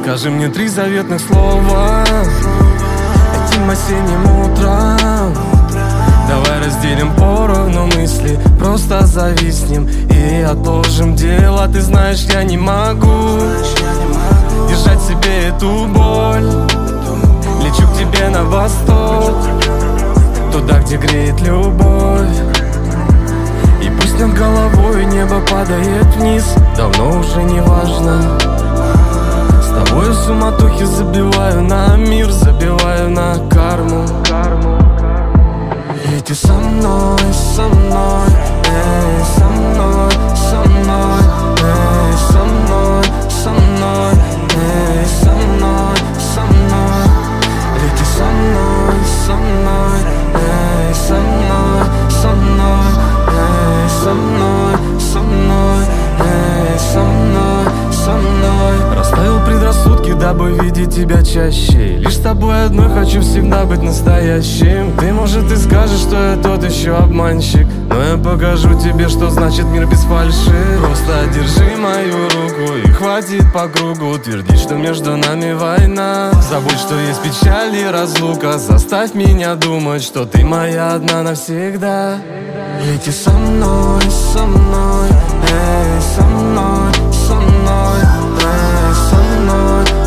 Скажи мне 3 заветных слова этим осенним утром. Давай разделим поровну мысли, просто зависнем и отложим дело. Ты знаешь, я не могу держать в себе эту боль. Лечу к тебе на восток, туда, где греет любовь. И пусть над головой небо падает вниз, давно уже не важно. С тобой в суматохе забиваю на мир, забиваю на карму. И ты со мной, эй, со мной, эй, со мной, эй, со мной. И ты со мной, эй, со мной, эй, со мной, эй, со мной. Расставил предрассудки, дабы видеть тебя чаще. Лишь с тобой одной хочу всегда быть настоящим. Ты, может, и скажешь, что я тот еще обманщик, но я покажу тебе, что значит мир без фальши. Просто держи мою руку и хватит по кругу твердить, что между нами война. Забудь, что есть печаль и разлука. Заставь меня думать, что ты моя одна навсегда. Лети со мной, эй, со мной, эй, со мной.